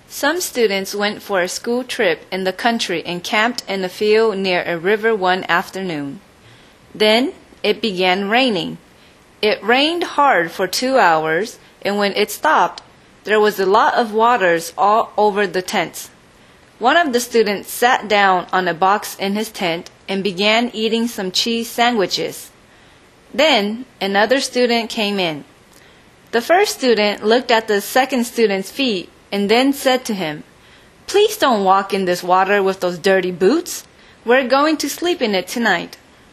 Some students went for a school trip in the country and camped in a field near a river one afternoon. Then it began raining. It rained hard for 2 hours, and when it stopped, there was a lot of water all over the tents. One of the students sat down on a box in his tent and began eating some cheese sandwiches. Then another student came in. The first student looked at the second student's feet and then said to him, "Please don't walk in this water with those dirty boots. We're going to sleep in it tonight."